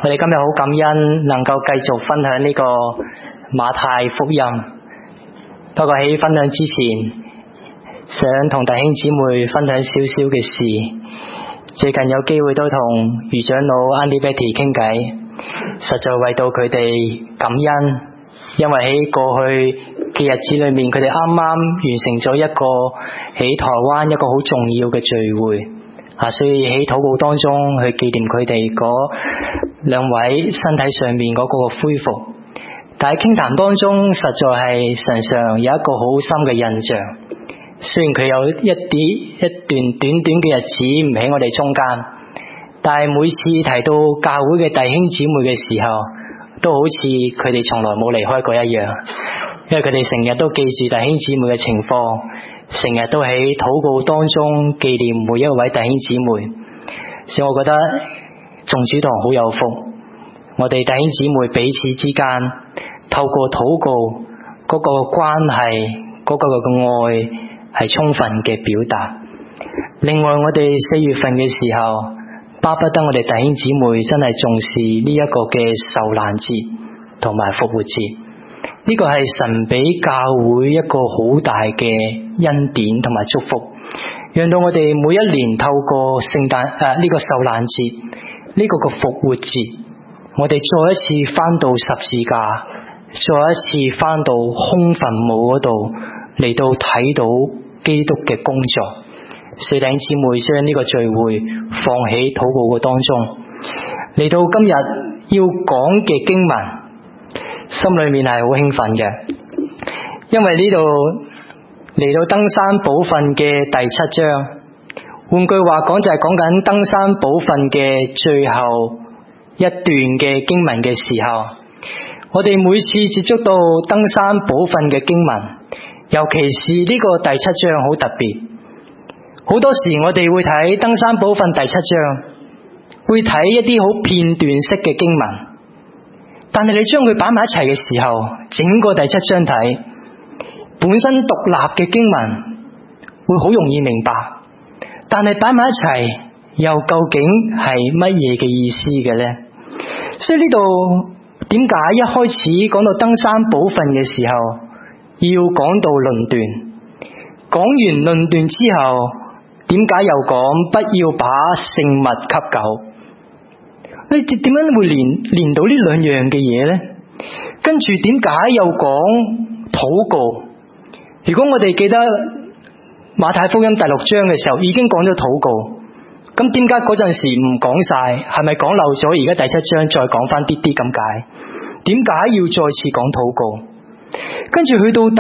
我哋今日好感恩能夠繼續分享呢個馬太福音。不過喺分享之前，想同弟兄姊妹分享少少嘅事。最近有機會都同余長老 Andy Betty 傾偈，實在為到佢哋感恩，因為喺過去嘅日子裏面，佢哋啱啱完成咗一個喺台灣一個好重要嘅聚會所以喺禱告當中去紀念佢哋嗰兩位身體上面嗰個恢復。但係傾談當中，實在係神上有一個好深嘅印象。雖然佢有一段短短嘅日子唔喺我哋中間，但係每次提到教會嘅弟兄姊妹嘅時候，都好似佢哋從來冇離開過一樣。因為佢哋成日都記住弟兄姊妹嘅情況，成日都喺禱告當中紀念每一位弟兄姊妹。所以我覺得眾主堂好有福，我哋弟兄姊妹彼此之間透過禱告嗰個關係，嗰個愛係充分嘅表達。另外我哋4月份嘅時候，巴不得我哋弟兄姊妹真係重視呢一個嘅受難節同埋復活節。呢個係神俾教會一個好大嘅恩典同埋祝福，讓到我哋每一年透過聖誕呢個受難節，呢個嘅復活節，我哋再一次返到十字架，再一次返到空墳墓嗰度嚟到睇到基督嘅工作。弟兄姊妹將呢個聚會放喺禱告嘅當中，嚟到今日要講嘅經文，心裏面係好興奮嘅，因為呢度嚟到登山寶訓嘅第7章，換句話講就係講緊登山寶訓嘅最後一段嘅經文嘅時候，我哋每次接觸到登山寶訓嘅經文，尤其是呢個第7章好特別。好多時我哋會睇登山寶訓第7章，會睇一啲好片段式嘅經文。但係你將佢擺埋一齊嘅時候，整個第7章睇，本身獨立嘅經文會好容易明白，但係擺埋一齊又究竟係乜嘢嘅意思嘅呢？所以呢度點解一開始講到登山寶訓嘅時候要講到論斷，講完論斷之後點解又講不要把聖物給狗？你點樣會連到呢兩樣嘅嘢呢？跟住點解又講禱告？如果我哋記得馬太福音第6章嘅時候已經講咗禱告，咁點解嗰陣時唔講晒？係咪講漏咗？而家第7章再講翻啲咁解？點解要再次講禱告？跟住去到第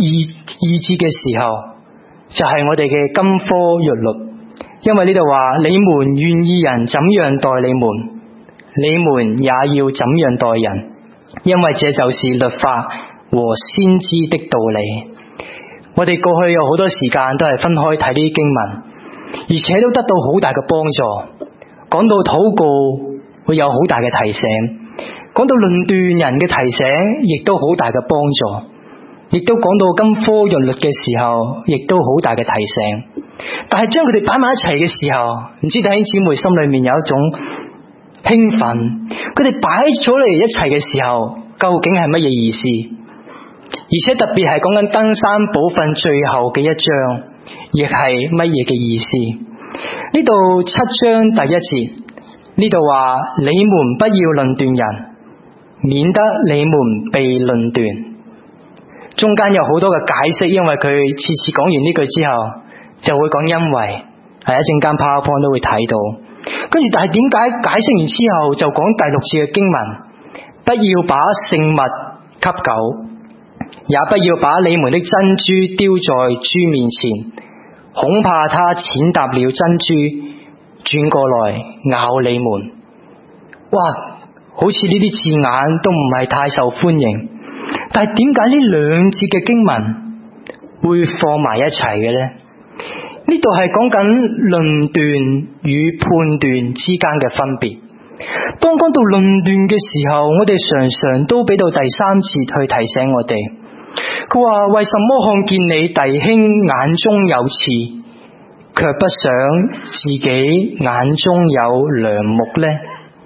12節嘅時候，就係我哋嘅金科玉律，因為呢度話你們願意人怎樣待你們，你們也要怎樣待人，因為這就是律法和先知的道理。我哋過去有好多時間都係分開睇呢啲經文，而且都得到好大嘅幫助。講到禱告會有好大嘅提醒，講到論斷人嘅提醒亦都好大嘅幫助，亦都講到金科玉律嘅時候亦都好大嘅提醒。但係將佢哋擺埋一齊嘅時候，唔知弟兄姊妹心裏面有一種興奮，佢哋擺咗嚟一齊嘅時候究竟係乜嘢意思？而且特別係講緊登山寶訓最後嘅一章，亦係乜嘢嘅意思？呢度7章第1節，呢度話你們不要論斷人，免得你們被論斷。中間有好多嘅解釋，因為佢次次講完呢句之後就會講因為，係一陣間 PowerPoint 都會睇到。跟住但係點解解釋完之後就講第6節嘅經文，不要把聖物給狗，也不要把你們的珍珠丟在豬面前，恐怕它踐踏了珍珠，轉過來咬你們。哇，好似呢啲字眼都唔係太受歡迎，但係點解呢兩節嘅經文會放埋一齊嘅呢？呢度係講緊論斷與判斷之間嘅分別。當講到論斷嘅時候，我哋常常都俾到第3節去提醒我哋。佢話為什麼看見你弟兄眼中有刺，卻不想自己眼中有梁木呢？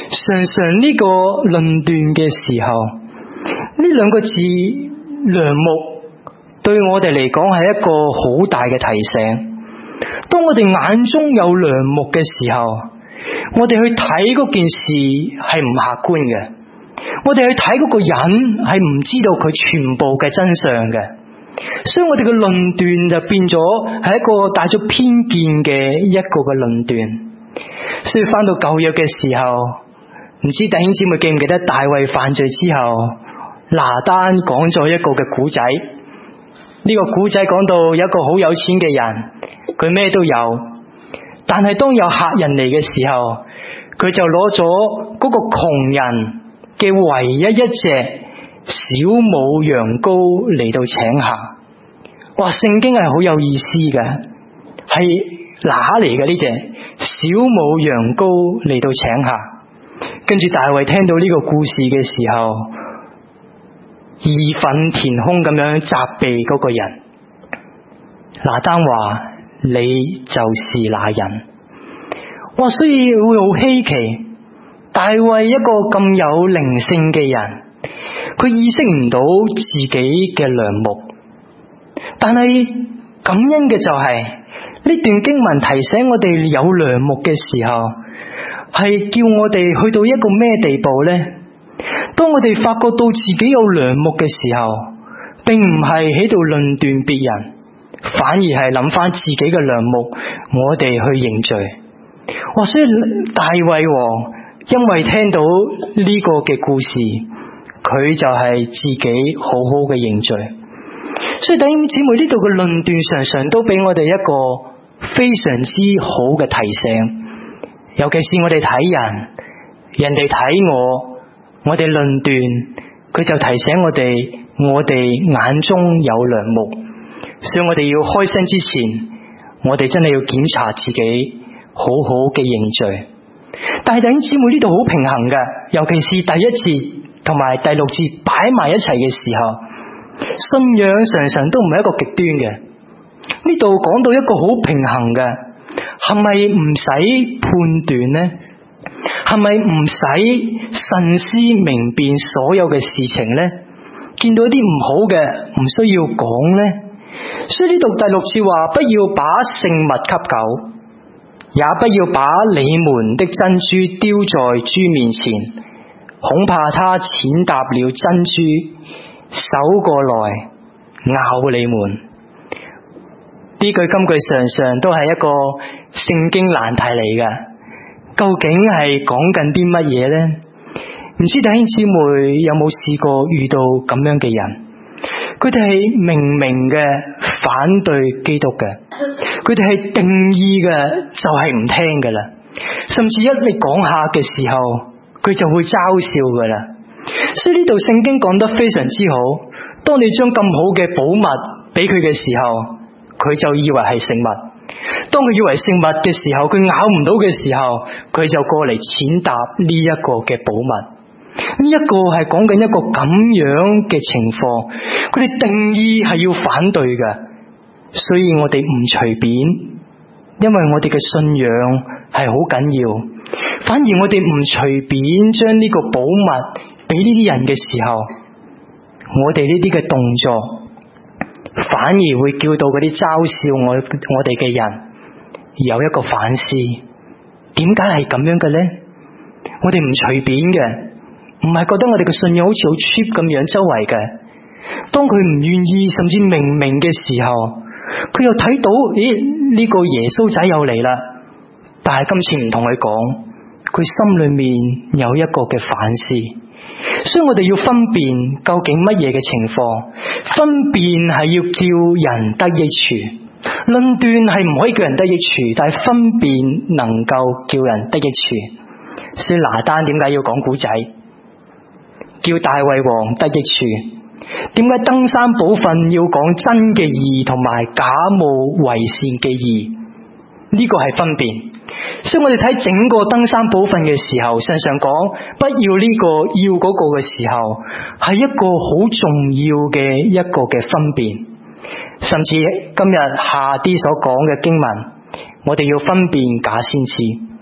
常常呢個論斷嘅時候，呢兩個字梁木對我哋嚟講係一個好大嘅提醒。當我哋眼中有梁木嘅時候，我哋去睇嗰件事係唔客觀嘅，我哋去睇嗰個人係唔知道佢全部嘅真相嘅，所以我哋嘅論斷就變咗係一個帶咗偏見嘅一個嘅論斷。所以翻到舊約嘅時候，唔知弟兄姊妹記唔記得大衛犯罪之後，拿單講咗一個嘅古仔。呢個古仔講到有一個好有錢嘅人，佢咩都有，但係當有客人嚟嘅時候，佢就攞咗嗰個窮人嘅唯一一隻小母羊羔嚟到請客。哇，聖經係好有意思嘅，係拿嚟嘅呢隻小母羊羔嚟到請客。跟住大衛聽到呢個故事嘅時候，義憤填膺咁樣責備嗰個人。拿單話：你就是那人。哇，所以會好稀奇，大衛一個咁有靈性嘅人，佢意識唔到自己嘅梁木。但係感恩嘅就係呢段經文提醒我哋有梁木嘅時候，係叫我哋去到一個咩地步呢？當我哋發覺到自己有梁木嘅時候，並唔係喺度論斷別人，反而係諗翻自己嘅梁木，我哋去認罪。哇！所以大衛王因為聽到呢個嘅故事，佢就係自己好好嘅認罪。所以弟兄姊妹，呢度嘅論斷常常都俾我哋一個非常之好嘅提醒，尤其是我哋睇人，人哋睇我哋論斷，佢就提醒我哋眼中有梁木。所以我哋要開聲之前，我哋真係要檢查自己，好好嘅認罪。但係弟兄姊妹，呢度好平衡嘅，尤其是第一節同埋第六節擺埋一齊嘅時候，信仰常常都唔係一個極端嘅。呢度講到一個好平衡嘅，係咪唔使判斷呢？係咪唔使慎思明辨所有嘅事情呢？見到啲唔好嘅唔需要講呢？所以呢度第六節話：不要把聖物給狗，也不要把你們的珍珠丟在豬面前，恐怕它踐踏了珍珠，手過來咬你們。呢句金句常常都係一個聖經難題嚟嘅，究竟係講緊啲乜嘢呢？唔知弟兄姊妹有冇試過遇到咁樣嘅人？佢哋係明嘅反對基督嘅，佢哋係定義嘅就係唔聽㗎啦，甚至一你講下嘅時候，佢就會嘲笑㗎啦。所以呢度聖經講得非常之好，當你將咁好嘅寶物俾佢嘅時候，佢就以為係聖物；當佢以為聖物嘅時候，佢咬唔到嘅時候，佢就過嚟踐踏呢一個嘅寶物。呢一個係講緊一個咁樣嘅情況，佢哋定義係要反對嘅，所以我哋唔隨便，因為我哋嘅信仰係好緊要，反而我哋唔隨便將呢個寶物俾呢啲人嘅時候，我哋呢啲嘅動作反而會叫到嗰啲嘲笑我哋嘅人有一個反思，點解係咁樣嘅呢？我哋唔隨便嘅，唔係覺得我哋嘅信仰好似好 cheap 咁樣周圍嘅。當佢唔願意甚至明嘅時候，佢又睇到呢個耶穌仔又嚟啦，但係今次唔同佢講，佢心裏面有一個嘅反思。所以我哋要分辨究竟乜嘢嘅情況，分辨係要叫人得益處，論斷係唔可以叫人得益處，但係分辨能夠叫人得益處。所以拿單點解要講古仔，叫大衛王得益處？點解登山寶訓要講真嘅義同埋假冒為善嘅義？呢個係分辨。所以我哋睇整個登山寶訓嘅時候，常常講不要呢個要嗰個嘅時候，係一個好重要嘅一個嘅分辨。甚至今日下啲所講嘅經文，我哋要分辨假先知。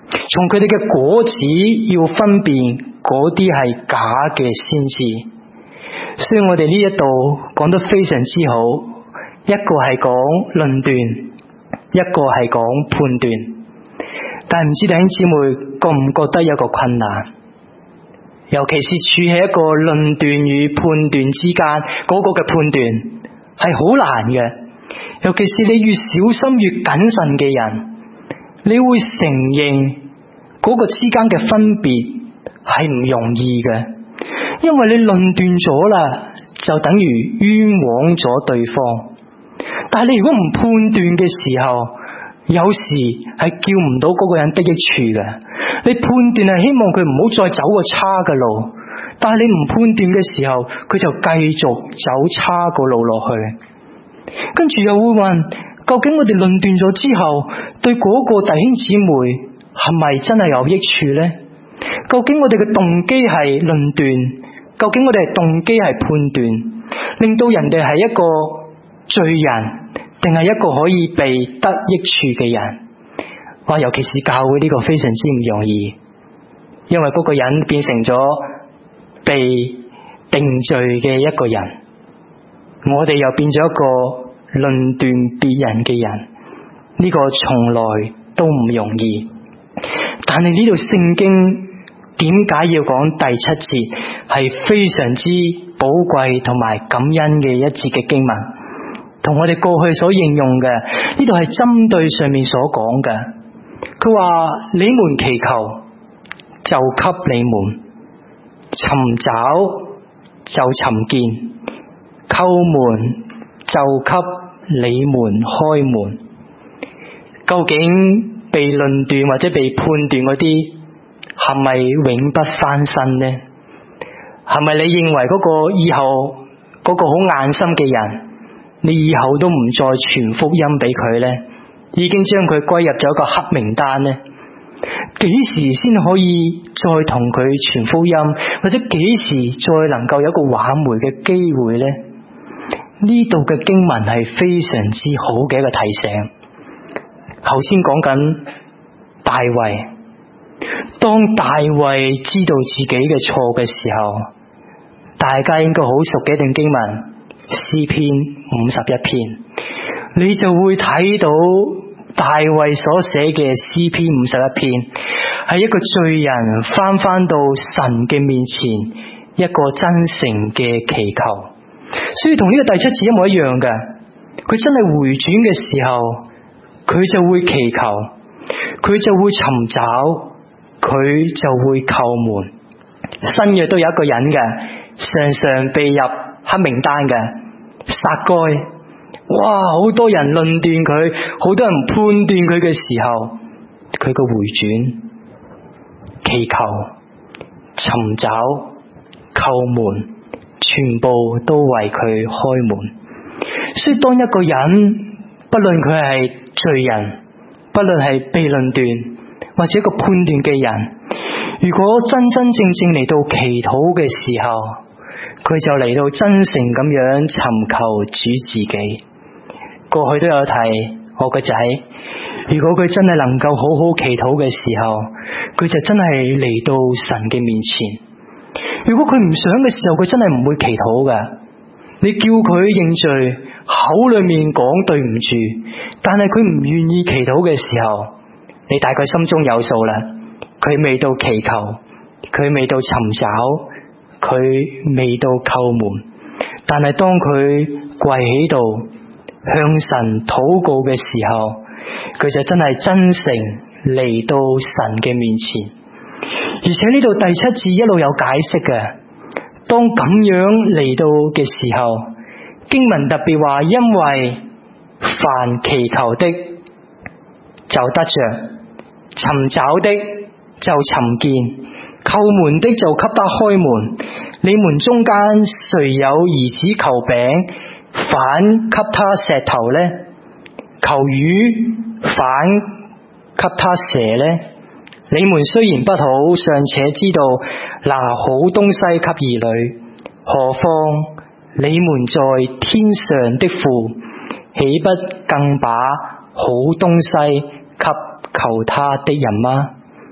從佢哋嘅果子要分辨嗰啲係假嘅先知。所以我哋呢一度講得非常之好，一個係講論斷，一個係講判斷。但係唔知弟兄姊妹覺唔覺得有個困難？尤其是處喺一個論斷與判斷之間，嗰個嘅判斷係好難嘅。尤其是你越小心越謹慎嘅人，你會承認嗰個之間嘅分別係唔容易嘅，因為你論斷咗啦，就等於冤枉咗對方。但係你如果唔判斷嘅時候，有時係叫唔到嗰個人得益處嘅。你判斷係希望佢唔好再走個差嘅路，但係你唔判斷嘅時候，佢就繼續走差個路落去。跟住又會問，究竟我哋論斷咗之後，對嗰個弟兄姊妹係咪真係有益處呢？究竟我哋嘅動機係論斷，究竟我哋係動機係判斷，令到人哋係一個罪人，定係一個可以被得益處嘅人？哇！尤其是教會呢個非常之唔容易，因為嗰個人變成咗被定罪嘅一個人，我哋又變咗一個論斷別人嘅人，呢個從來都唔容易。但係呢度聖經點解要講第7節係非常之寶貴同埋感恩嘅一節嘅經文，同我哋過去所應用嘅呢度係針對上面所講嘅。佢話你們祈求就給你們，尋找就尋見，叩門就給你們開門。究竟被論斷或者被判斷嗰啲係咪永不翻身呢？係咪你認為嗰個以後嗰個好硬心嘅人，你以後都唔再傳福音俾佢呢？已經將佢歸入咗一個黑名單呢？幾時先可以再同佢傳福音，或者幾時再能夠有一個挽回嘅機會呢？呢度嘅經文係非常之好嘅一個提醒。頭先講緊大衛，當大衛知道自己嘅錯嘅時候，大家應該好熟嘅一段經文詩篇51篇，你就會睇到大衛所寫嘅詩篇51篇係一個罪人翻到神嘅面前一個真誠嘅祈求。所以同呢個第7節一模一樣嘅，佢真係回轉嘅時候，佢就會祈求，佢就會尋找，佢就會叩門。新約都有一個人嘅，常常被入黑名單嘅撒該。哇！好多人論斷佢，好多人判斷佢嘅時候，佢嘅回轉、祈求、尋找、叩門，全部都為佢開門。所以當一個人，不論佢係罪人，不論係被論斷或者一個判斷嘅人，如果真真正正嚟到祈禱嘅時候，佢就嚟到真誠咁樣尋求主自己。過去都有提我個仔，如果佢真係能夠好好祈禱嘅時候，佢就真係嚟到神嘅面前。如果佢唔想嘅時候，佢真係唔會祈禱嘅。你叫佢認罪，口裏面講對唔住，但係佢唔願意祈禱嘅時候，你大概心中有數啦。佢未到祈求，佢未到尋找，佢未到叩門，但係當佢跪喺度向神禱告嘅時候，佢就真係真誠嚟到神嘅面前。而且呢度第7節一路有解釋嘅，當咁樣嚟到嘅時候，經文特別話，因為凡祈求的就得着，尋找的就尋見，叩門的就給他開門。你們中間誰有兒子求餅，反給他石頭呢？求魚，反給他蛇呢？你們雖然不好，尚且知道拿好東西給兒女，何況你們在天上的父，豈不更把好東西給求他的人嗎？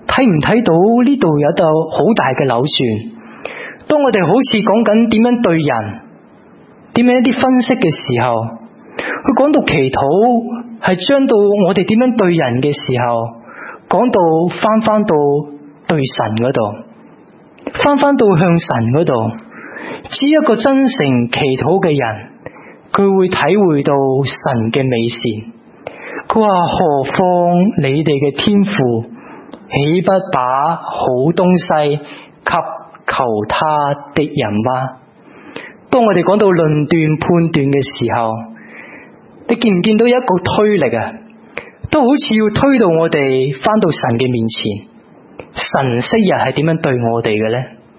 睇唔睇到呢度有一道好大嘅扭轉？當我哋好似講緊點樣對人，點樣一啲分析嘅時候，佢講到祈禱係將到我哋點樣對人嘅時候，講到翻到對神嗰度，翻到向神嗰度。只一個真誠祈禱嘅人，佢會體會到神嘅美善。佢話何況你哋嘅天父，豈不把好東西給求他的人嗎？當我哋講到論斷判斷嘅時候，你見唔見到一個推力啊？都好似要推到我哋翻到神嘅面前。神昔日係點樣對我哋嘅呢？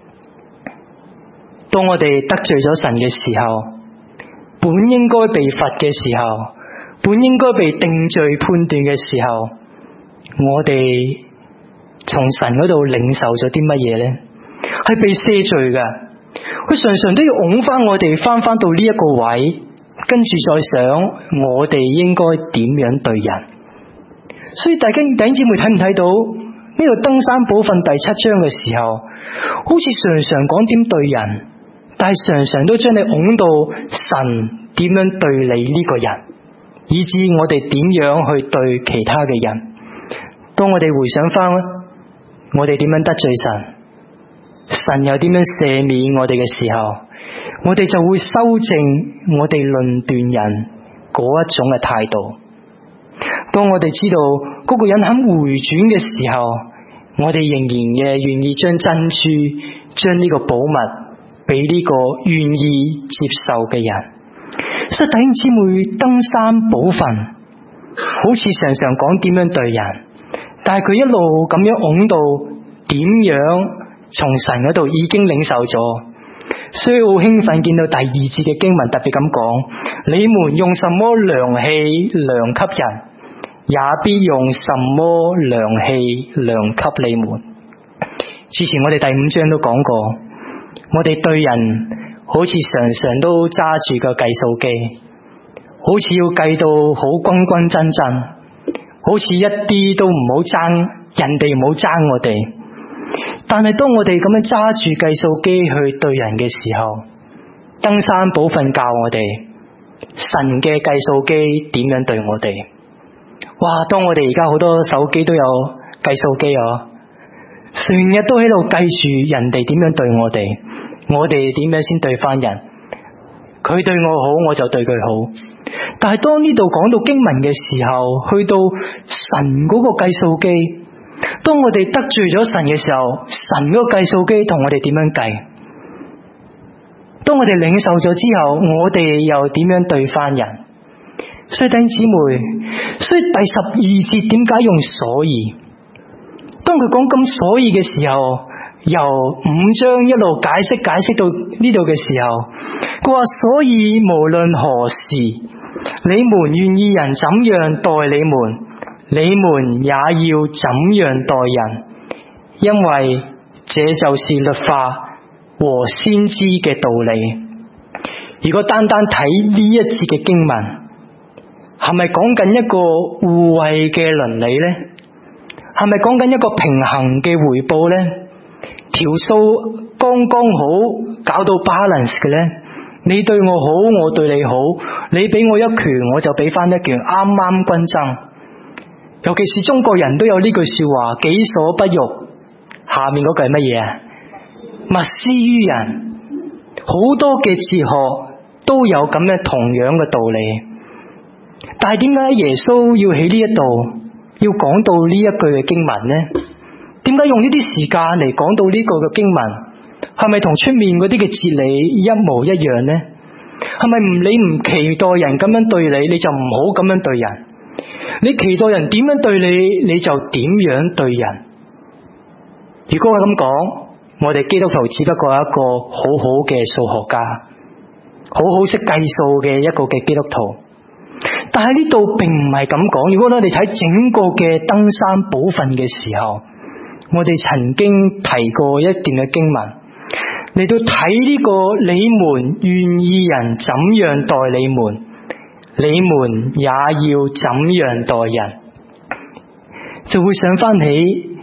當我哋得罪咗神嘅時候，本應該被罰嘅時候，本應該被定罪判斷嘅時候，我哋從神嗰度領受咗啲乜嘢呢？係被赦罪嘅。佢常常都要拱翻我哋翻到呢一個位，跟住再想我哋應該點樣對人。所以弟兄姊妹睇唔睇到呢個登山寶訓第7章嘅時候，好似常常講點對人，但係常常都將你拱到神點樣對你呢個人，以致我哋點樣去對其他嘅人。當我哋回想翻我哋點樣得罪神，神又點樣赦免我哋嘅時候，我哋就會修正我哋論斷人嗰一種嘅態度。當我哋知道嗰個人肯回轉嘅時候，我哋仍然嘅願意將珍珠，將呢個寶物俾呢個願意接受嘅人。所以弟兄姊妹，登山寶訓好似常常講點樣對人，但係佢一路咁樣拱到點樣從神嗰度已經領受咗。所以好興奮見到第2節嘅經文特別咁講，你們用什麼量器量給人，也必用什麼量器量給你們。之前我哋第5章都講過，我哋對人好似常常都揸住個計數機，好似要計到好均均真真，好似一啲都唔好爭，人哋唔好爭我哋。但係當我哋咁樣揸住計數機去對人嘅時候，登山寶訓教我哋神嘅計數機點樣對我哋。哇！當我哋而家好多手機都有計數機成日都喺度計住人哋點樣對我哋，我哋點樣先對翻人。佢對我好，我就對佢好。但係當呢度講到經文嘅時候，去到神嗰個計數機，當我哋得罪咗神嘅時候，神嗰個計數機同我哋點樣計？當我哋領受咗之後，我哋又點樣對翻人？所以弟兄姊妹，所以第12節點解用所以？當佢講咁所以嘅時候，由5章一路解釋到呢度嘅時候，佢話所以無論何時，你們願意人怎樣待你們，你們也要怎樣待人，因為這就是律法和先知嘅道理。如果單單睇呢一節嘅經文，係咪講緊一個互惠嘅倫理呢？係咪講緊一個平衡嘅回報呢？條數剛剛好，搞到 balance 嘅呢？你對我好，我對你好，你俾我一拳，我就俾翻一拳，啱啱均爭。尤其是中國人都有呢句說話，己所不欲，下面嗰句係乜嘢啊？勿施於人。好多嘅哲學都有咁樣同樣嘅道理。但係點解耶穌要喺呢一度要講到呢一句嘅經文呢？點解用呢啲時間嚟講到呢個嘅經文？係咪同出面嗰啲嘅哲理一模一樣呢？係咪你唔期待人咁樣對你，你就唔好咁樣對人？你期待人點樣對你，你就點樣對人？如果我咁講，我哋基督徒只不過係一個好好嘅數學家，好好識計數嘅一個嘅基督徒。但係呢度並唔係咁講。如果我哋睇整個嘅登山寶訓嘅時候，我哋曾經提過一段嘅經文嚟到睇呢個，你們願意人怎樣待你們，你們也要怎樣待人，就會想翻起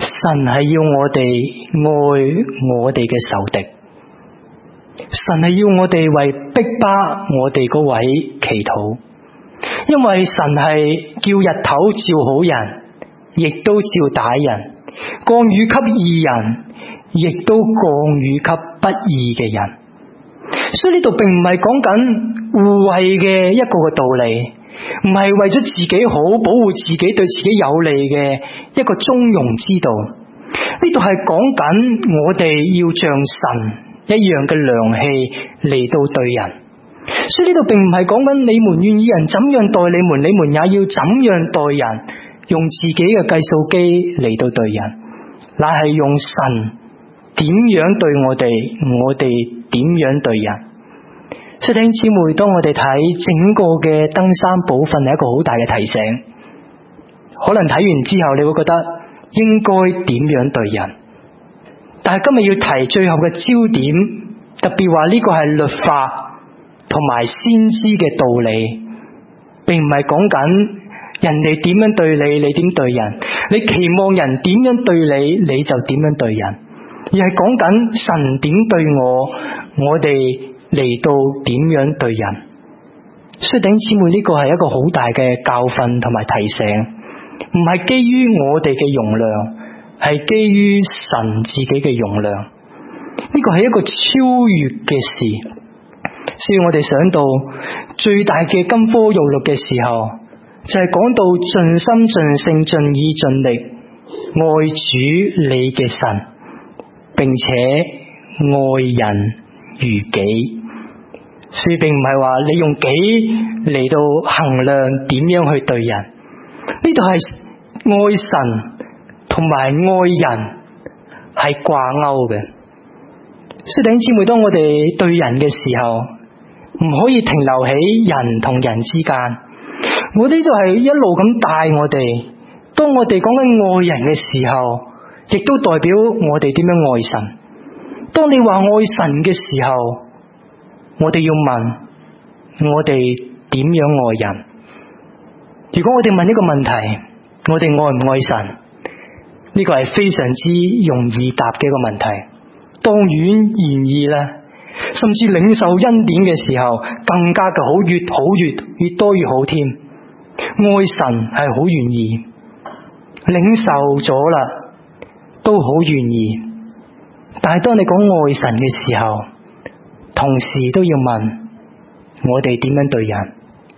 神係要我哋愛我哋嘅仇敵，神係要我哋為逼迫我哋嗰位祈禱，因為神係叫日頭照好人，亦都照歹人，降雨給義人，亦都降雨給不義嘅人。所以呢度並唔係講緊互惠嘅一個道理，唔係為咗自己好，保護自己對自己有利嘅一個中庸之道。呢度係講緊我哋要像神一樣嘅良氣嚟到對人。所以呢度並唔係講緊你們願意人怎樣待你們，你們也要怎樣待人，用自己嘅計數機嚟到對人，乃係用神點樣對我哋，我哋點樣對人。所以弟兄姊妹，當我哋睇整個嘅登山寶訓係一個好大嘅提醒，可能睇完之後你會覺得應該點樣對人，但係今日要提最後嘅焦點，特別話呢個係律法同埋先知嘅道理，並唔係講緊人哋點樣對你，你點對人，你期望人點樣對你，你就點樣對人，而係講緊神點對我哋嚟到點樣對人。所以弟兄姊妹，呢個係一個好大嘅教訓同埋提醒，唔係基於我哋嘅容量，係基於神自己嘅容量。呢個係一個超越嘅事。所以我哋想到最大嘅金科玉律嘅時候，就係講到盡心盡性盡意盡力愛主你嘅神，並且愛人如己。所以並唔係話你用己嚟到衡量點樣去對人，呢度係愛神同埋愛人係掛鈎嘅。所以弟兄姊妹，當我哋對人嘅時候，唔可以停留喺人同人之間，我哋就係一路咁帶我哋。當我哋講緊愛人嘅時候，亦都代表我哋點樣愛神。當你話愛神嘅時候，我哋要問我哋點樣愛人。如果我哋問呢個問題，我哋愛唔愛神？呢個係非常之容易答嘅一個問題，當然願意啦。甚至領受恩典嘅時候更加嘅好，越多越好添。愛神係好願意，領受咗啦都好願意。但係當你講愛神嘅時候，同時都要問我哋點樣對人。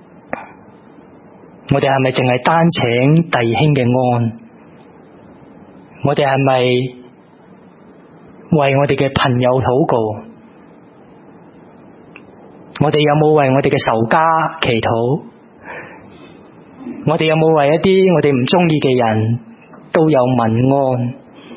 我哋係咪淨係單請弟兄嘅安？我哋係咪為我哋嘅朋友禱告？我哋有冇為我哋嘅仇家祈禱？我哋有冇為一啲我哋唔中意嘅人都有問安？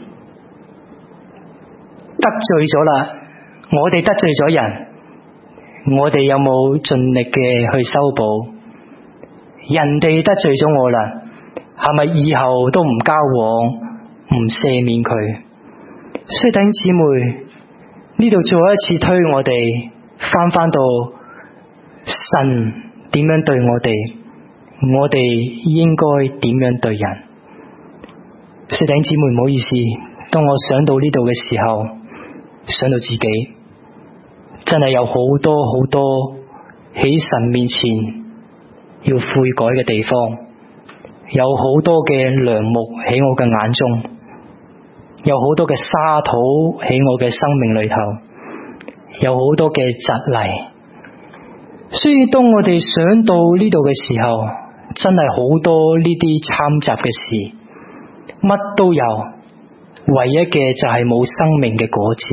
得罪咗啦，我哋得罪咗人，我哋有冇盡力嘅去修補？人哋得罪咗我啦，係咪以後都唔交往，唔赦免佢？所以弟兄姊妹，呢度再一次推我哋翻到神點樣對我哋，我哋應該點樣對人。所以弟兄姊妹，唔好意思，當我想到呢度嘅時候，想到自己真係有好多喺神面前要悔改嘅地方，有好多嘅梁木喺我嘅眼中，有好多嘅沙土喺我嘅生命裏頭，有好多嘅蒺藜。所以當我哋想到呢度嘅時候，真係好多呢啲參雜嘅事，乜都有，唯一嘅就係冇生命嘅果子。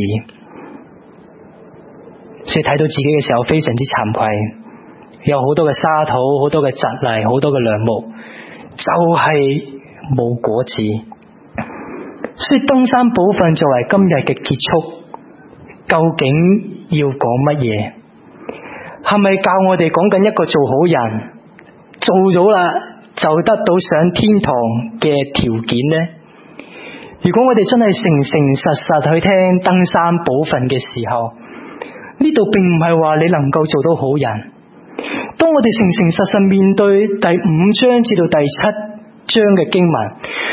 所以睇到自己嘅時候非常之慚愧，有好多嘅沙土，好多嘅蒺藜，好多嘅梁木，就係冇果子。所以登山寶訓作為今日嘅結束，究竟要講乜嘢？係咪教我哋講緊一個做好人，做咗啦就得到上天堂嘅條件呢？如果我哋真係誠實去聽登山寶訓嘅時候，呢度並唔係話你能夠做到好人。當我哋誠實面對第5章至到第7章嘅經文，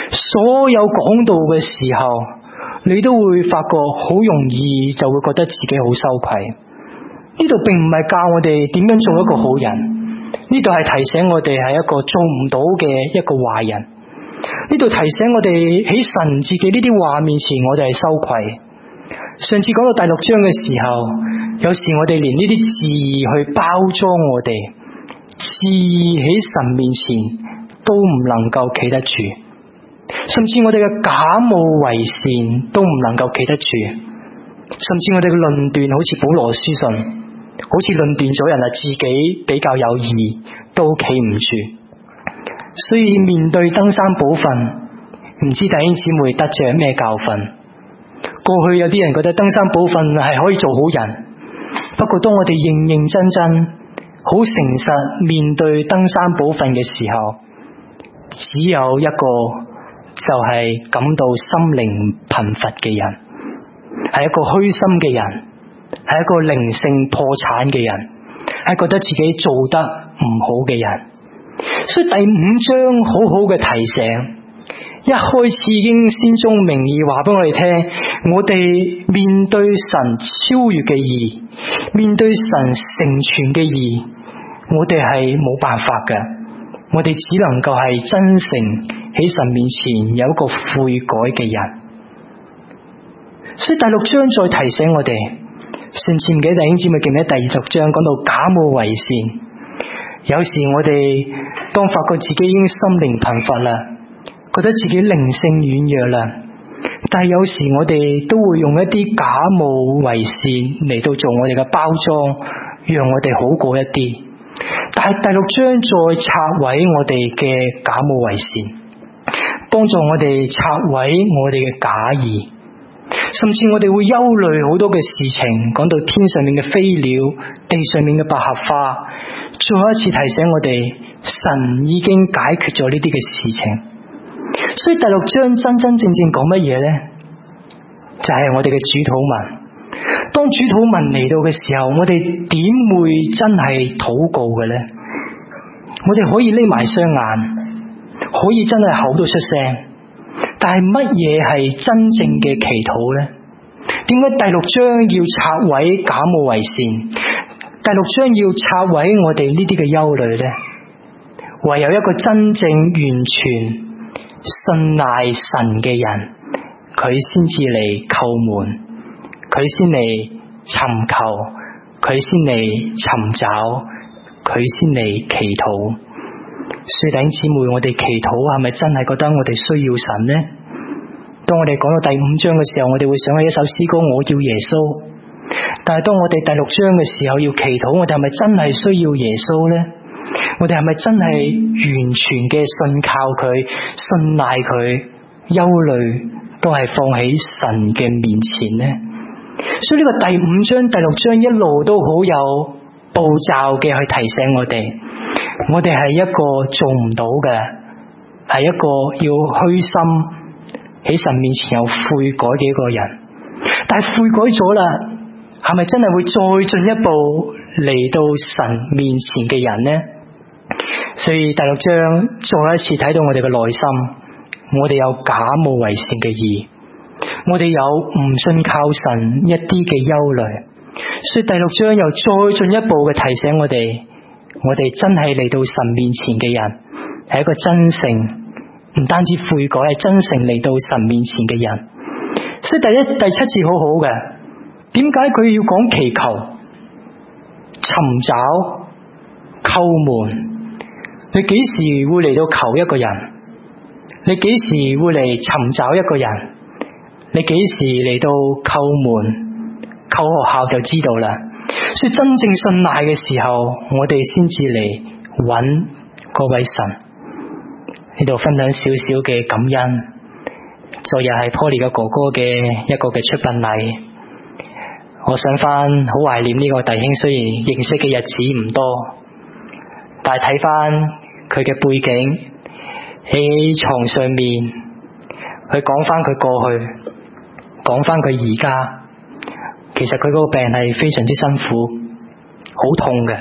所有講道嘅時候，你都會發覺好容易就會覺得自己好羞愧。呢度並唔係教我哋點樣做一個好人，呢度係提醒我哋係一個做唔到嘅一個壞人。呢度提醒我哋喺神自己呢啲話面前，我哋係羞愧。上次講到第6章嘅時候，有時我哋連呢啲字去包裝我哋，字喺神面前都唔能夠企得住，甚至我哋嘅假冒為善都唔能夠企得住，甚至我哋嘅論斷好似保羅書信，好似論斷咗人自己比較有義，都企唔住。所以面對登山寶訓，唔知弟兄姊妹得着咩教訓？過去有啲人覺得登山寶訓係可以做好人，不過當我哋認認真真好誠實面對登山寶訓嘅時候，只有一個就係感到心靈貧乏嘅人，係一個虛心嘅人，係一個靈性破產嘅人，係覺得自己做得唔好嘅人。所以第5章好好嘅提醒，一開始已經先中明義話俾我哋聽，我哋面對神超越嘅義，面對神成全嘅義，我哋係冇辦法嘅，我哋只能夠係真誠喺神面前有一個悔改嘅人。所以第6章再提醒我哋，上次唔記得弟兄姊妹記唔記得第6章講到假冒為善。有時我哋當發覺自己已經心靈貧乏啦，覺得自己靈性軟弱啦，但係有時我哋都會用一啲假冒為善嚟到做我哋嘅包裝，讓我哋好過一啲。但係第6章再拆毀我哋嘅假冒為善，幫助我哋拆毀我哋嘅假義，甚至我哋會憂慮好多嘅事情，講到天上面嘅飛鳥，地上面嘅百合花。再一次提醒我哋，神已經解決咗呢啲嘅事情。所以第6章真真正正講乜嘢呢？就係我哋嘅主禱文。當主禱文嚟到嘅時候，我哋點會真係禱告嘅呢？我哋可以匿埋雙眼，可以真係口到出聲，但係乜嘢係真正嘅祈禱呢？點解第6章要拆毀假冒為善？第6章要拆毀我哋呢啲嘅憂慮呢？唯有一個真正完全信賴神嘅人，佢先至嚟叩門，佢先嚟尋求，佢先嚟尋找，佢先嚟祈禱。所以弟兄姊妹，我哋祈禱係咪真係覺得我哋需要神呢？當我哋講到第5章嘅時候，我哋會想起一首詩歌，我要耶穌。但係當我哋第6章嘅時候要祈禱，我哋係咪真係需要耶穌呢？我哋係咪真係完全嘅信靠佢、信賴佢，憂慮都係放喺神嘅面前呢？所以呢個第5章、第6章一路都好有步驟嘅去提醒我哋係一個做唔到嘅，係一個要虛心喺神面前有悔改嘅一個人。但係悔改咗啦，係咪真係會再進一步嚟到神面前嘅人呢？所以第6章再一次睇到我哋嘅內心，我哋有假冒為善嘅義，我哋有唔信靠神一啲嘅憂慮。所以第6章又再進一步嘅提醒我哋真係嚟到神面前嘅人係一個真誠，唔單止悔改，係真誠嚟到神面前嘅人。所以第7節好好嘅，點解佢要講祈求、尋找、叩門？你幾時會嚟到求一個人？你幾時會嚟尋找一個人？你幾時嚟到叩門？叩學校就知道啦。所以真正信賴嘅時候，我哋先至嚟揾嗰位神。呢度分享少少嘅感恩。昨日係 Poly 嘅哥哥嘅一個嘅出殯禮，我想翻好懷念呢個弟兄，雖然認識嘅日子唔多，但係睇翻佢嘅背景，喺床上面去講翻佢過去，講翻佢而家，其實佢嗰個病係非常之辛苦，好痛嘅。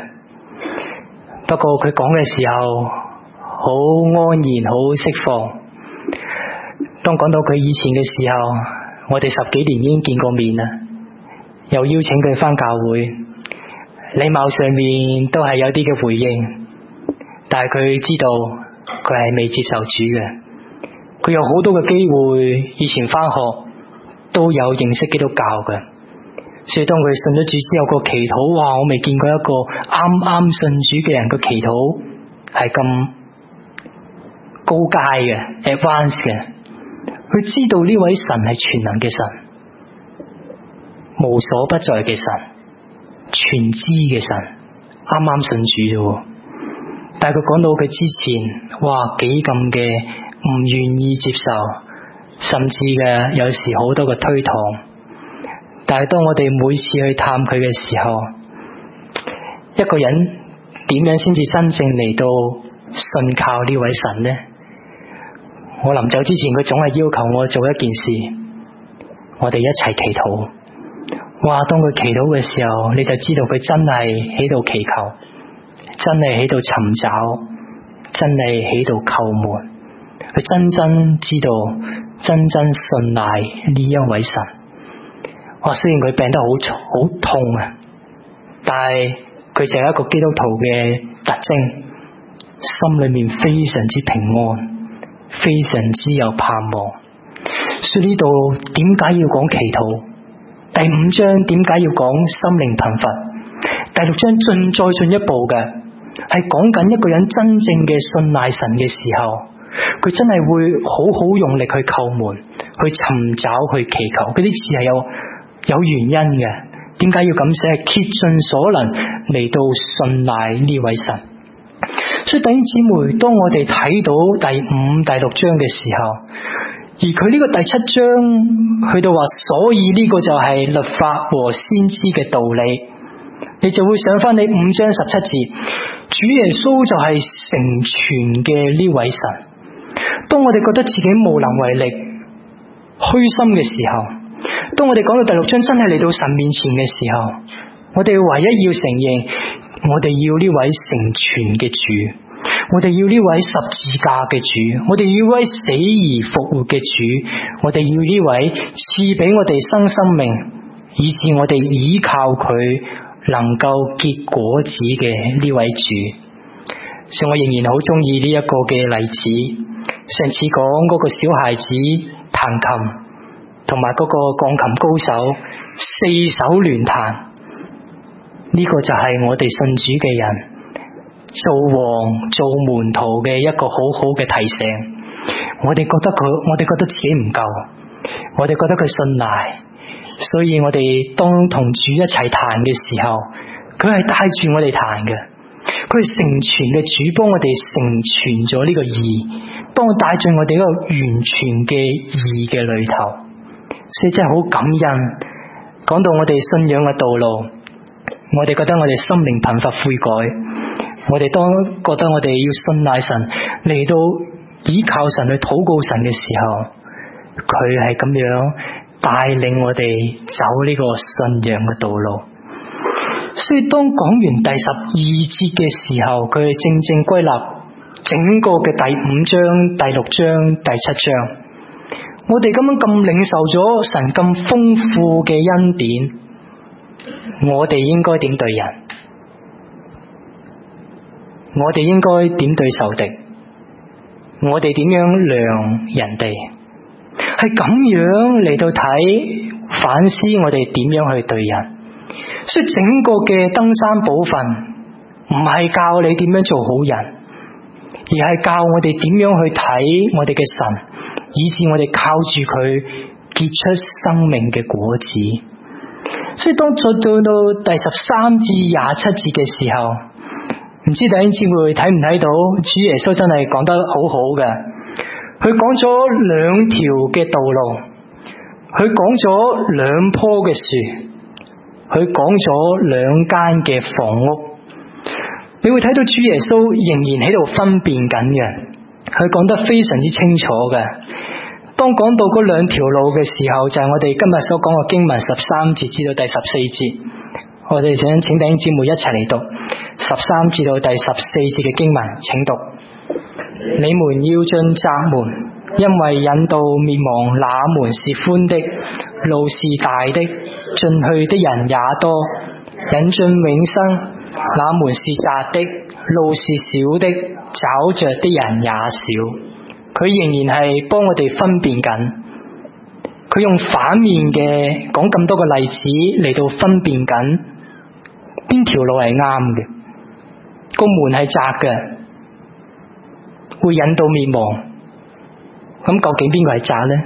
不過佢講嘅時候好安然，好釋放。 當講到佢以前嘅時候，我哋10幾年已經見過面啦，又邀請佢返教會，禮貌上面都係有啲嘅回應，但係佢知道佢係未接受主嘅，佢有好多嘅機會，以前返學都有認識基督教嘅，所以當佢信咗主之後個祈禱，哇！我未見過一個啱啱信主嘅人個祈禱係咁高階嘅 advance 嘅，佢知道呢位神係全能嘅神，無所不在嘅神，全知嘅神，啱啱信主啫。但係佢講到佢之前，哇，幾咁嘅唔願意接受，甚至嘅有時好多嘅推搪。但係當我哋每次去探佢嘅時候，一個人點樣先至真正嚟到信靠呢位神呢？我臨走之前，佢總係要求我做一件事，我哋一齊祈禱。哇！當佢祈禱嘅時候，你就知道佢真係喺度祈求，真係喺度尋找，真係喺度叩門。佢真知道，真信賴呢一位神。哇！雖然佢病得好痛啊，但係佢就係一個基督徒嘅特徵，心裏面非常之平安，非常之有盼望。所以呢度點解要講祈禱？第5章點解要講心靈貧乏？第6章再進一步嘅係講緊一個人真正嘅信賴神嘅時候，佢真係會好用力去叩門，去尋找，去祈求。嗰啲字係有原因嘅。點解要咁寫？係竭盡所能嚟到信賴呢位神。所以弟兄姊妹，當我哋睇到第5、第6章嘅時候，而佢呢個第7章去到話，所以呢個就係律法和先知嘅道理，你就會想翻你5章17節，主耶穌就係成全嘅呢位神。當我哋覺得自己無能為力、虛心嘅時候，當我哋講到第6章真係嚟到神面前嘅時候，我哋唯一要承認，我哋要呢位成全嘅主，我哋要呢位十字架嘅主，我哋要呢位死而復活嘅主，我哋要呢位賜俾我哋新生命，以致我哋依靠佢能夠結果子嘅呢位主。所以我仍然好中意呢一個嘅例子。上次講嗰個小孩子彈琴，同埋嗰個鋼琴高手4手聯彈，呢個就係我哋信主嘅人做王做門徒嘅一個好好嘅提醒。我哋覺得自己唔夠，我哋覺得佢信賴，所以我哋當同主一齊彈嘅時候，佢係帶住我哋彈嘅，佢係成全嘅主，幫我哋成全咗呢個義，幫我帶進我哋一個完全嘅義嘅裏頭。所以真係好感恩。講到我哋信仰嘅道路，我哋覺得我哋心靈貧乏悔改，我哋當覺得我哋要信賴神，嚟到依靠神去禱告神嘅時候，佢係咁樣帶領我哋走呢個信仰嘅道路。所以當講完第12節嘅時候，佢係正歸納整個嘅第5章、第6章、第7章。我哋咁領受咗神咁豐富嘅恩典，我哋應該點對人？我哋應該點對仇敵？我哋點樣量人哋？係咁樣嚟到睇反思我哋點樣去對人。所以整個嘅登山寶訓唔係教你點樣做好人，而係教我哋點樣去睇我哋嘅神，以致我哋靠住佢結出生命嘅果子。所以當再到第13至27節嘅時候，唔知弟兄姊妹睇唔睇到主耶穌真係講得好好嘅。佢講咗2條嘅道路，佢講咗2棵嘅樹，佢講咗2間嘅房屋。你會睇到主耶穌仍然喺度分辨緊嘅，佢講得非常之清楚嘅。當講到嗰2條路嘅時候，就係我哋今日所講嘅經文13節至到第14節，我哋想請弟兄姊妹一齊嚟讀13至到第14節嘅經文，請讀。你們要進窄門， 因為引導滅亡那門是寬的，路是大的，進去的人也多；引進永生那門是窄的，路是小的，找着的人也少。佢仍然係幫我哋分辨緊，佢用反面嘅講咁多個例子嚟到分辨緊邊條路係啱嘅。個門係窄嘅，會引導滅亡。咁究竟邊個係窄呢？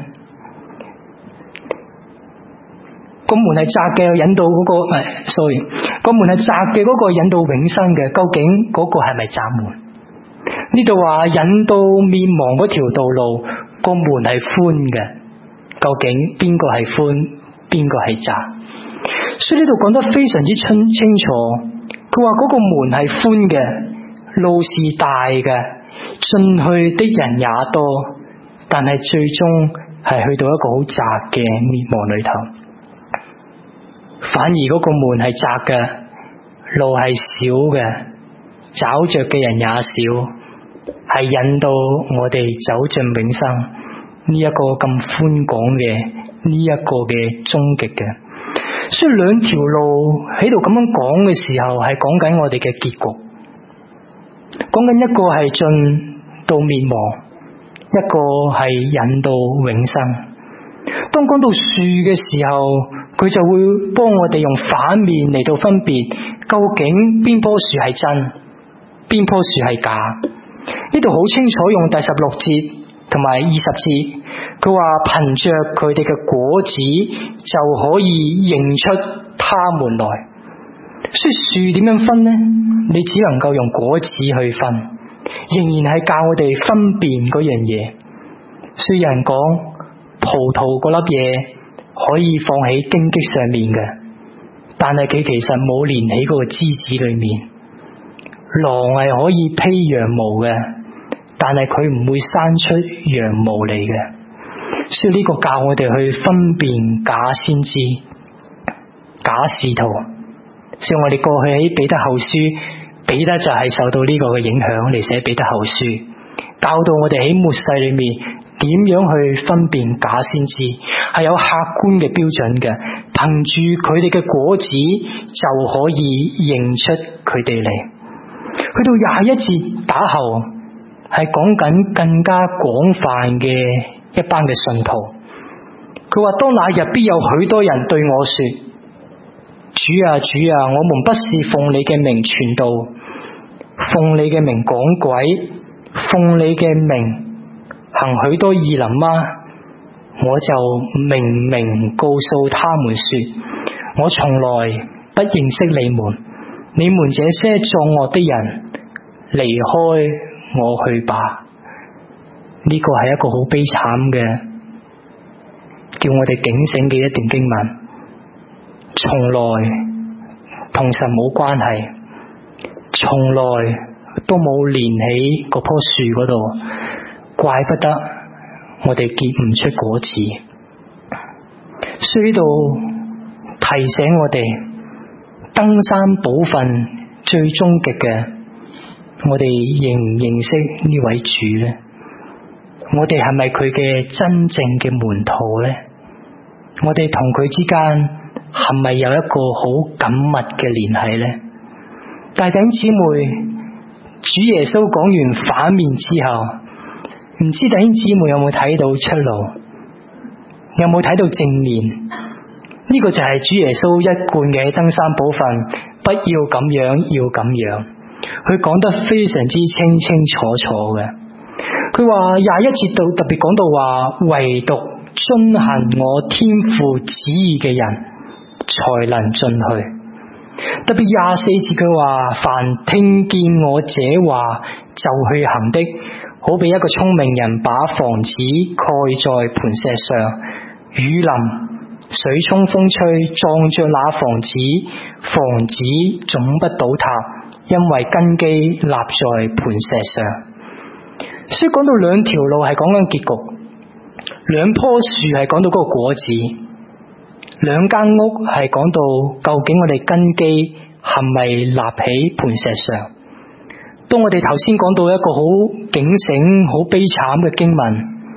個門係窄嘅，引導嗰個個門係窄嘅，嗰個引導永生嘅，究竟嗰個係咪窄門？呢度話引導滅亡嗰條道路，個門係寬嘅，究竟邊個係寬，邊個係窄？所以呢度講得非常之清楚。佢話嗰個門係寬嘅，路是大嘅，進去的人也多。但係最終係去到一個好窄嘅滅亡裏頭，反而嗰個門係窄嘅，路係小嘅，找着嘅人也少，係引導我哋走進永生呢一個咁寬廣嘅呢一個嘅終極嘅。所以兩條路喺度咁樣講嘅時候，係講緊我哋嘅結局，講緊一個係進到滅亡，一個係引導永生。當講到樹嘅時候，佢就會幫我哋用反面嚟到分別，究竟邊棵樹係真，邊棵樹係假。呢度好清楚用第16節同埋20節，佢話憑着佢哋嘅果子就可以認出他們來。所以樹點樣分呢？你只能夠用果子去分。仍然係教我哋分辨嗰樣嘢。所以有人講葡萄嗰粒嘢可以放喺荊棘上面嘅，但係佢其實冇連喺嗰個枝子裏面。狼係可以披羊毛嘅，但係佢唔會生出羊毛嚟嘅。所以呢個教我哋去分辨假先知、假使徒。所以我哋過去喺彼得後書，彼得就係受到呢個嘅影響嚟寫彼得後書，教導我哋喺末世裏面點樣去分辨假先知，係有客觀嘅標準嘅，憑住佢哋嘅果子就可以認出佢哋嚟。去到21節打後係講緊更加廣泛嘅一班嘅信徒。佢話當那日必有許多人對我說，主啊主啊，我們不是奉你嘅名傳道，奉你嘅名趕鬼，奉你嘅名行許多異能嗎？我就明明告訴他們說，我從來不認識你們，你們這些作惡的人，離開我去吧。呢個係一個好悲慘嘅，叫我哋警醒嘅一段經文。從來同神冇關係，從來都冇連起嗰棵樹嗰度，怪不得我哋結唔出果子。所以呢度提醒我哋，登山寶訓最終極嘅，我哋認唔認識呢位主呢？我哋係咪佢嘅真正嘅門徒呢？我哋同佢之間係咪有一個好緊密嘅聯繫呢？弟兄姊妹，主耶穌講完反面之後，唔知弟兄姊妹有冇睇到出路？有冇睇到正面？呢個就係主耶穌一貫嘅登山寶訓，不要咁樣，要咁樣。佢講得非常之清清楚楚嘅。佢話21節度特別講到話，唯獨遵行我天父旨意嘅人才能進去。特別24節佢話，凡聽見我這話就去行的，好比一個聰明人把房子蓋在磐石上，雨淋水沖風吹，撞着那房子，房子總不倒塌，因為根基立在磐石上。所以講到兩條路係講緊結局，兩棵樹係講到嗰個果子，兩間屋係講到究竟我哋根基係咪立喺磐石上。當我哋頭先講到一個好警醒、好悲慘嘅經文，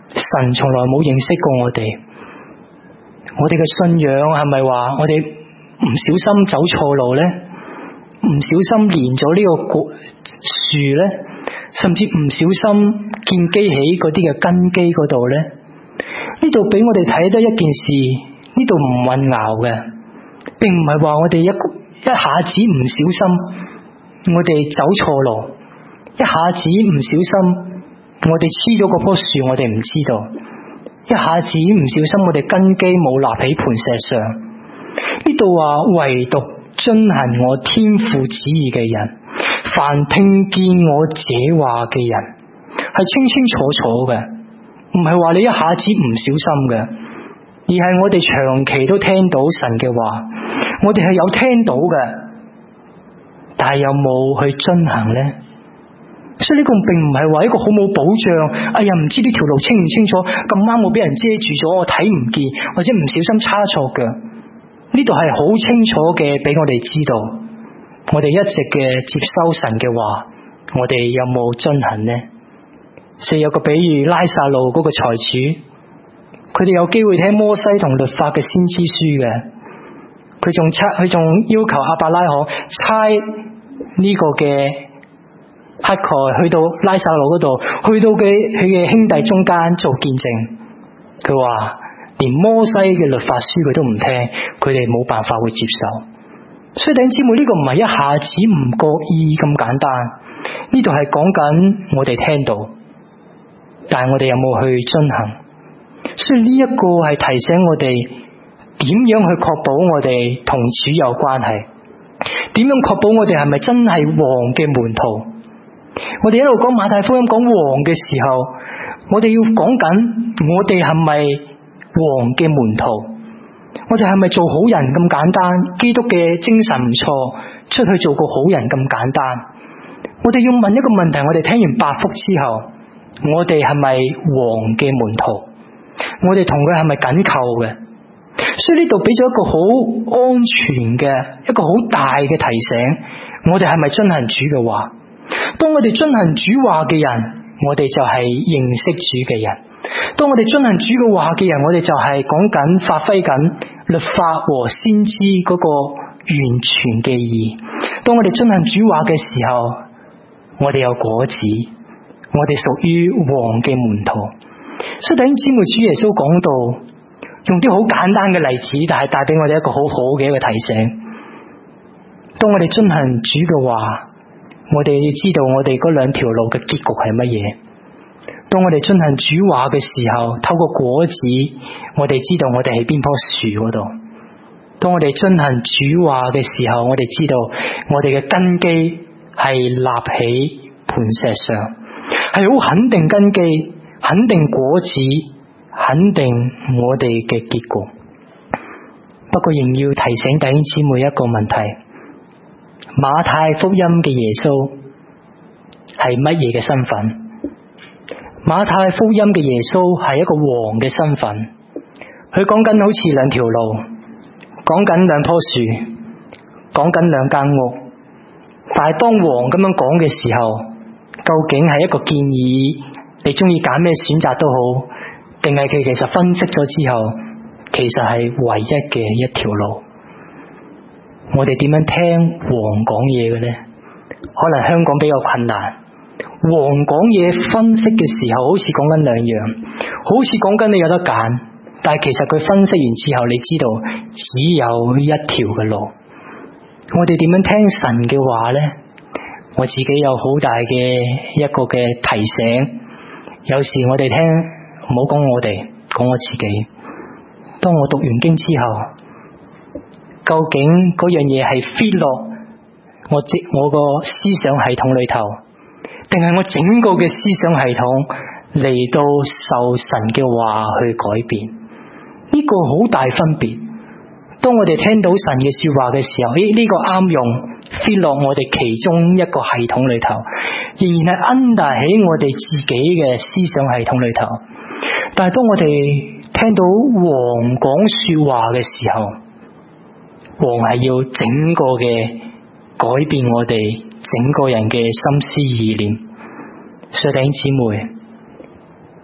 神從來冇認識過我哋。我哋嘅信仰係咪話我哋唔小心走錯路呢？唔小心連咗呢個樹呢？甚至唔小心建基起嗰啲嘅根基嗰度呢？呢度俾我哋睇得一件事，呢度唔混淆嘅，並唔係話我哋一下子唔小心，我哋走錯路，一下子唔小心，我哋黐咗嗰棵樹，我哋唔知道，一下子唔小心，我哋根基冇立喺磐石上。呢度話唯獨遵行我天父旨意嘅人，凡聽見我這話嘅人，係清清楚楚嘅，唔係話你一下子唔小心嘅，而係我哋長期都聽到神嘅話，我哋係有聽到嘅，但係有冇去遵行呢？所以呢個並唔係話一個好冇保障，哎呀唔知呢條路清唔清楚，咁啱我俾人遮住咗，我睇唔見，或者唔小心差錯腳。呢度係好清楚嘅俾我哋知道，我哋一直嘅接收神嘅話，我哋有冇遵行呢？所以有個比喻，拉撒路嗰個財主，佢哋有機會聽摩西同律法嘅先知書嘅，佢仲要求亞伯拉罕差呢個嘅乞丐去到拉撒路嗰度，去到佢嘅兄弟中間做見證。佢話連摩西嘅律法書佢都唔聽，佢哋冇辦法會接受。所以弟兄姊妹，呢個唔係一下子唔覺意咁簡單，呢度係講緊我哋聽到，但係我哋有冇去遵行？所以呢一個係提醒我哋點樣去確保我哋同主有關係，點樣確保我哋係咪真係王嘅門徒？我哋一路講馬太福音講王嘅時候，我哋要講緊我哋係咪王嘅門徒？我哋係咪做好人咁簡單？基督嘅精神唔錯，出去做個好人咁簡單？我哋要問一個問題，我哋聽完八福之後，我哋係咪王嘅門徒？我哋同佢係咪緊扣嘅？所以呢度俾咗一個好安全嘅一個好大嘅提醒，我哋係咪遵行主嘅話？當我哋遵行主話嘅人，我哋就係認識主嘅人。當我哋遵行主嘅話嘅人，我哋就係講緊發揮緊律法和先知嗰個完全嘅義。當我哋遵行主話嘅時候，我哋有果子，我哋屬於王嘅門徒。所以弟兄姊妹，主耶穌講到用啲好簡單嘅例子，但係帶俾我哋一個好好嘅一個提醒。當我哋遵行主嘅話，我哋要知道我哋嗰兩條路嘅結局係乜嘢。當我哋遵行主話嘅時候，透過果子，我哋知道我哋喺邊棵樹嗰度。當我哋遵行主話嘅時候，我哋知道我哋嘅根基係立喺磐石上，係好肯定根基，肯定果子，肯定我哋嘅結局。不過仍要提醒弟兄姊妹一個問題，馬太福音嘅耶穌係乜嘢嘅身份？馬太福音嘅耶穌係一個王嘅身份，佢講緊好似兩條路，講緊兩棵樹，講緊兩間屋。但係當王咁樣講嘅時候，究竟係一個建議，你中意揀咩選擇都好，定係佢其實分析咗之後，其實係唯一嘅一條路？我哋點樣聽王講嘢嘅呢？可能香港比較困難。王講嘢分析嘅時候，好似講緊兩樣，好似講緊你有得揀，但係其實佢分析完之後，你知道只有一條嘅路。我哋點樣聽神嘅話呢？我自己有好大嘅一個嘅提醒。有時我哋聽，唔好講我哋，講我自己。當我讀完經之後，究竟嗰樣嘢係 fit 落我個思想系統裏頭，定係我整個嘅思想系統嚟到受神嘅話去改變？呢個好大分別。當我哋聽到神嘅說話嘅時候，呢個啱用 fit 落我哋其中一個系統裏頭，仍然係 under 喺我哋自己嘅思想系統裏頭。但係當我哋聽到王講說話嘅時候，王係要整個嘅改變我哋整個人嘅心思意念。所以弟兄姊妹，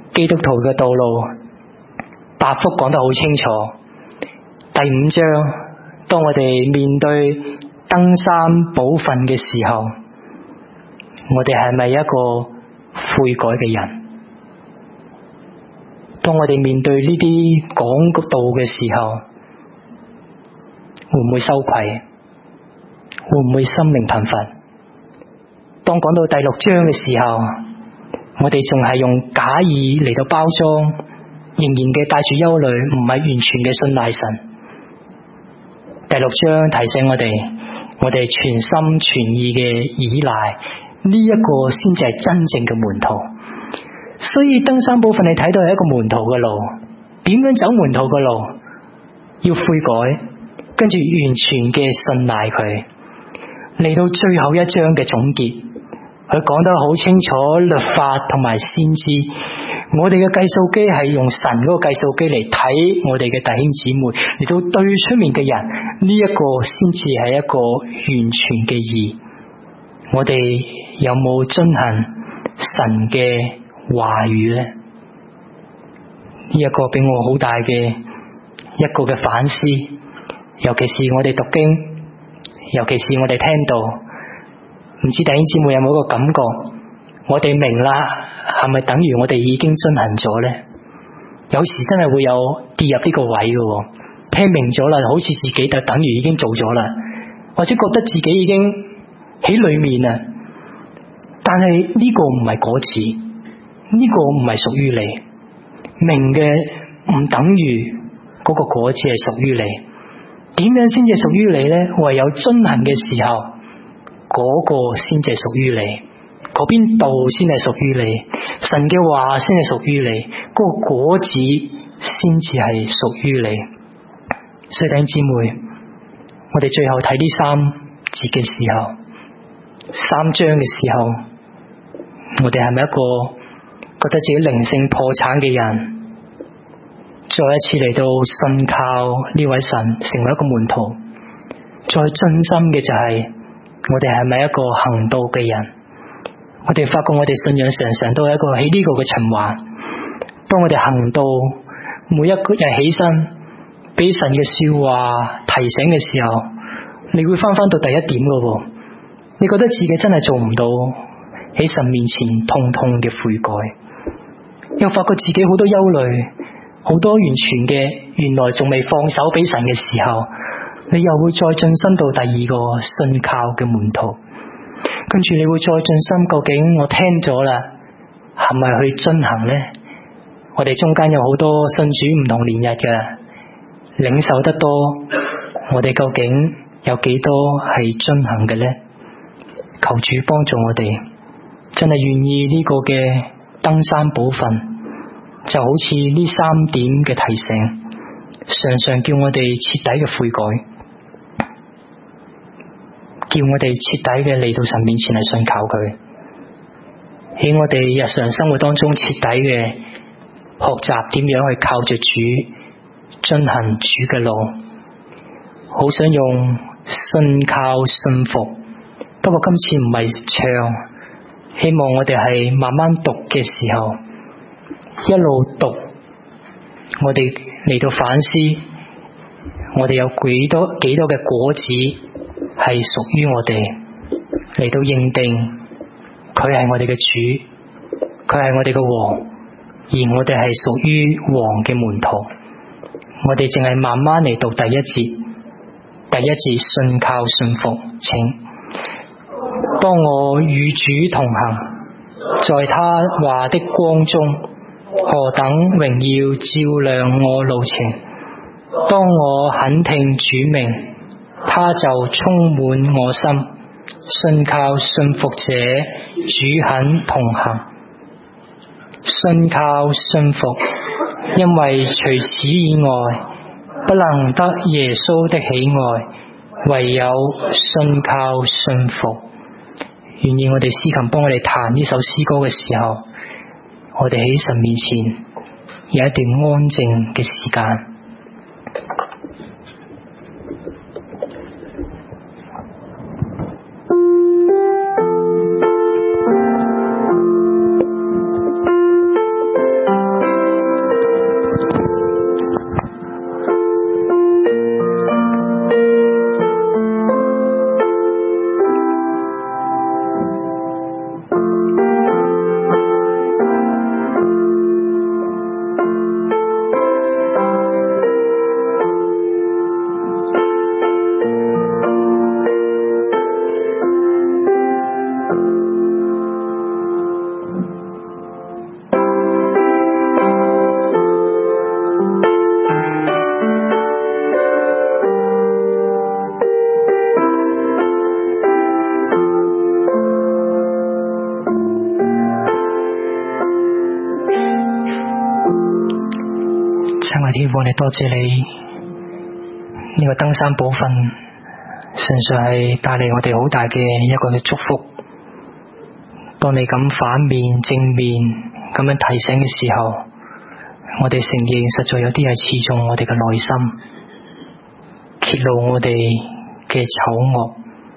基督徒嘅道路8福講得好清楚。第5章，當我哋面對登山寶訓嘅時候，我哋係咪一個悔改嘅人？當我哋面對呢啲講道嘅時候，會唔會羞愧？會唔會心靈貧乏？當講到第6章嘅時候，我哋仲係用假意嚟到包裝，仍然嘅帶住憂慮，唔係完全嘅信賴神。第6章提醒我哋全心全意嘅依賴，呢一個先至係真正嘅門徒。所以登山寶訓你睇到係一個門徒嘅路，點樣走門徒嘅路？要悔改，跟住完全嘅信賴佢。嚟到最後一章嘅總結，佢講得好清楚，律法同埋先知，我哋嘅計數機係用神嗰個計數機嚟睇我哋嘅弟兄姊妹，嚟到對出面嘅人，呢一個先至係一個完全嘅義。我哋有冇遵行神嘅話語呢？呢一個俾我好大嘅一個嘅反思，尤其是我哋讀經，尤其是我哋聽到，唔知弟兄姊妹有冇一個感覺，我哋明啦，係咪等於我哋已經遵行咗呢？有時真係會有跌入呢個位嘅，聽明咗啦，好似自己就等於已經做咗啦，或者覺得自己已經喺裏面啊，但係呢個唔係果子，呢個唔係屬於你，明嘅唔等於嗰個果子係屬於你。點樣先至屬於你呢？唯有遵行嘅時候，嗰個先至係屬於你，嗰邊道先係屬於你，神嘅話先係屬於你，嗰個果子先至係屬於你。所以弟兄姊妹，我哋最後睇呢3節嘅時候，3章嘅時候，我哋係咪一個覺得自己靈性破產嘅人？再一次嚟到信靠呢位神，成為一個門徒，再盡心嘅就係我哋係咪一個行道嘅人？我哋發覺我哋信仰常常都係一個喺呢個嘅循環。當我哋行道，每一個日起身俾神嘅說話提醒嘅時候，你會翻到第一點嘅。你覺得自己真係做唔到喺神面前痛痛嘅悔改，又發覺自己好多憂慮，好多完全嘅原來仲未放手俾神嘅時候，你又會再晉身到第2個信靠嘅門徒，跟住你會再晉身，究竟我聽咗啦，係咪去遵行呢？我哋中間有好多信主唔同年日嘅，領受得多，我哋究竟有幾多係遵行嘅呢？求主幫助我哋，真係願意呢個嘅登山寶訓，就好似呢3點嘅提醒，常常叫我哋徹底嘅悔改，叫我哋徹底嘅嚟到神面前嚟信靠佢，喺我哋日常生活當中徹底嘅學習點樣去靠着主遵行主嘅路。好想用信靠信服，不過今次唔係唱，希望我哋係慢慢讀嘅時候，一路讀，我哋嚟到反思，我哋有幾多嘅果子係屬於我哋，嚟到認定佢係我哋嘅主，佢係我哋嘅王，而我哋係屬於王嘅門徒。我哋淨係慢慢嚟讀第1節，第1節信靠信服，請當我與主同行，在他話的光中，何等榮耀照亮我路程。當我肯聽主命，他就充滿我心。信靠信服者，主肯同行。信靠信服，因為除此以外，不能得耶穌的喜愛，唯有信靠信服。願意我哋詩琴幫我哋彈呢首詩歌嘅時候，我哋喺神面前有一段安靜嘅時間。 愛天父，我哋多謝你呢個登山寶訓，純粹係帶嚟我哋好大嘅一個嘅祝福。當你咁反面正面咁樣提醒嘅時候，我哋承認實在有啲係刺中我哋嘅內心，揭露我哋嘅醜惡。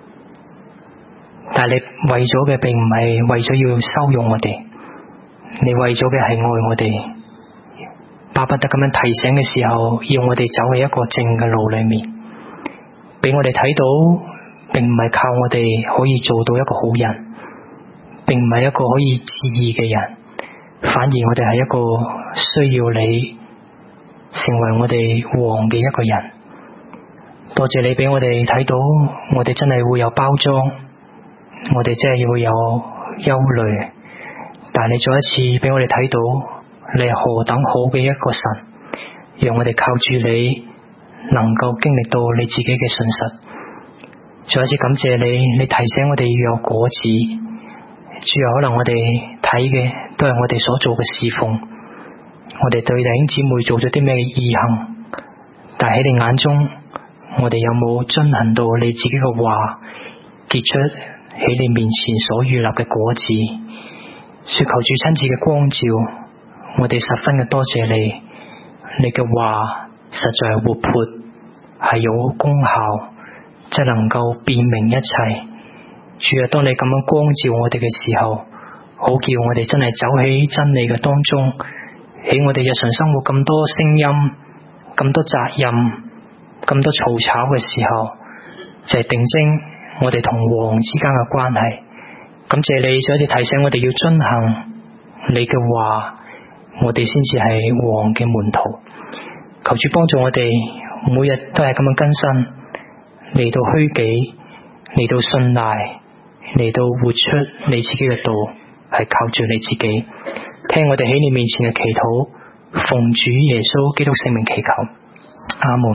但係你為咗嘅並唔係為咗要羞辱我哋，你為咗嘅係愛我哋，巴不得咁樣提醒嘅時候，要我哋走喺一個正嘅路裏面，俾我哋睇到，並唔係靠我哋可以做到一個好人，並唔係一個可以自義嘅人，反而我哋係一個需要你成為我哋王嘅一個人。多謝你俾我哋睇到，我哋真係會有包裝，我哋真係會有憂慮，但係你再一次俾我哋睇到，你係何等好嘅一個神，讓我哋靠住你能夠經歷到你自己嘅信實。再一次感謝你，你提醒我哋要有果子。主要可能我哋睇嘅都係我哋所做嘅侍奉，我哋對弟兄姊妹做咗啲咩義行，但係喺你眼中，我哋有冇遵行到你自己嘅話，結出喺你面前所預立嘅果子？說求主親自嘅光照，我哋十分嘅多謝你，你嘅話實在係活潑，係有功效，即係能夠辨明一切。主啊，當你咁樣光照我哋嘅時候，好叫我哋真係走喺真理嘅當中，喺我哋日常生活咁多聲音、咁多責任、咁多嘈吵嘅時候，就係定睛我哋同王之間嘅關係。感謝你再一次提醒我哋要遵行你嘅話，我哋先至係王嘅門徒。求主幫助我哋每日都係咁樣更新，嚟到虛己，嚟到信賴，嚟到活出你自己嘅道，係靠住你自己。聽我哋喺你面前嘅祈禱，奉主耶穌基督聖名祈求，阿門。